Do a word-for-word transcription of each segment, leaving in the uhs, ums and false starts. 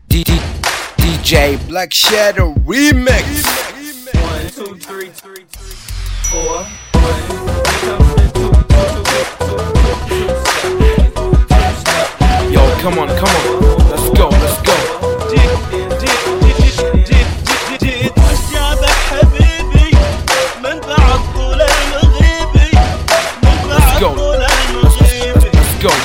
D D D J Black Shadow Remix. One, two, three, three, four. Yo, come on, come on, let's go, let's go. Let's go, let's go.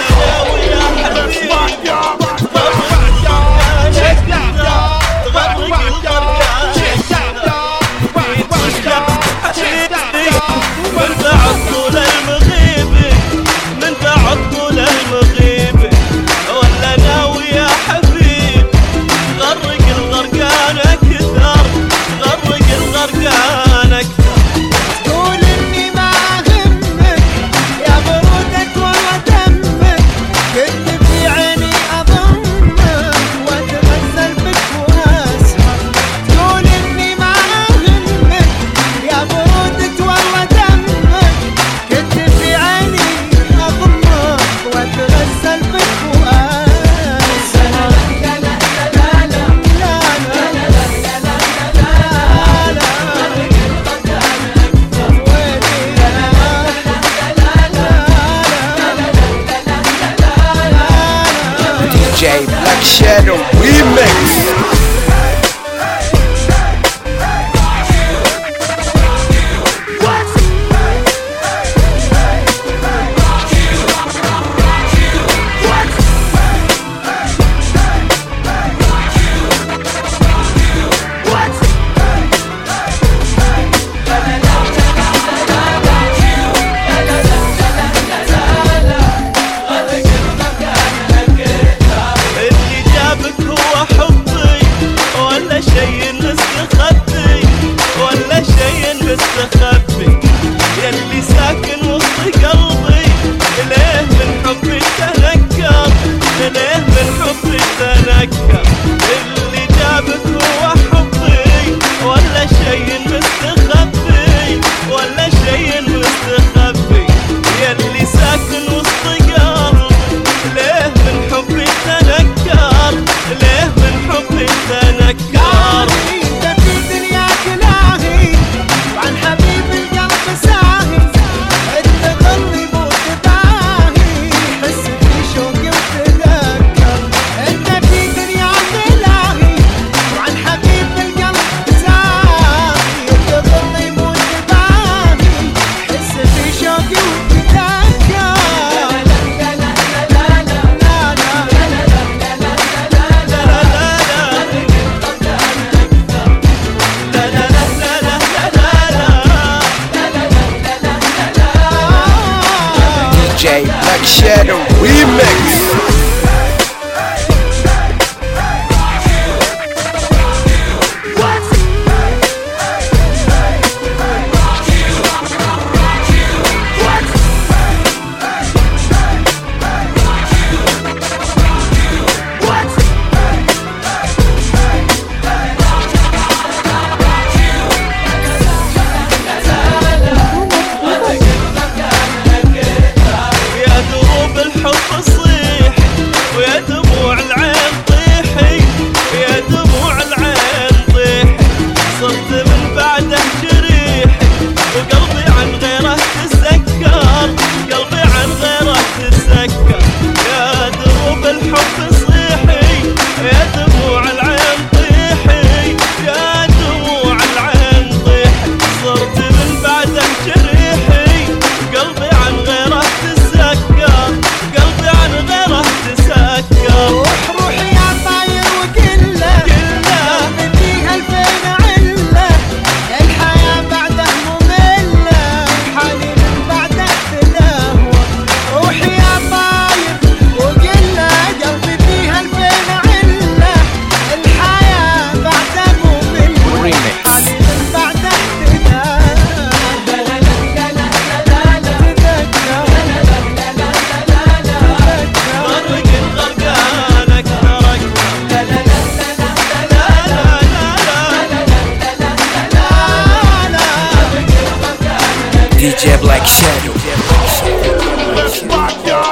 D J Black Shadow Remix. يلي ساكن وسط قلبي ليه من حبي تنكر ليه من حبي تنكر اللي جابك هو حبي ولا شي مستخبي ولا شي مستخبي يلي ساكن وسط قلبي ليه من حبي تنكر ليه من حبي تنكر D J Black Shadow Remix. الحب صيح ويا دموع العين طيحي يا دموع العين طيحي صرت من بعده جريحي وقلبي عن غيره تسكر قلبي عن غيره تسكر يا دروب الحب صيحي يا دموع العين طيحي يا دموع العين طيحي صرت من بعده جريحي قلبي عن غيره تسكر قلبي عن غيره تسكر روح روحي يا طاير وكله كله فيها الفين عله الحياة بعده مملة حالي من بعده تلهوى روحي يا طاير وكله قلبي فيها الفين عله الحياة بعده مملة حالي من بعده D J Black Shadow.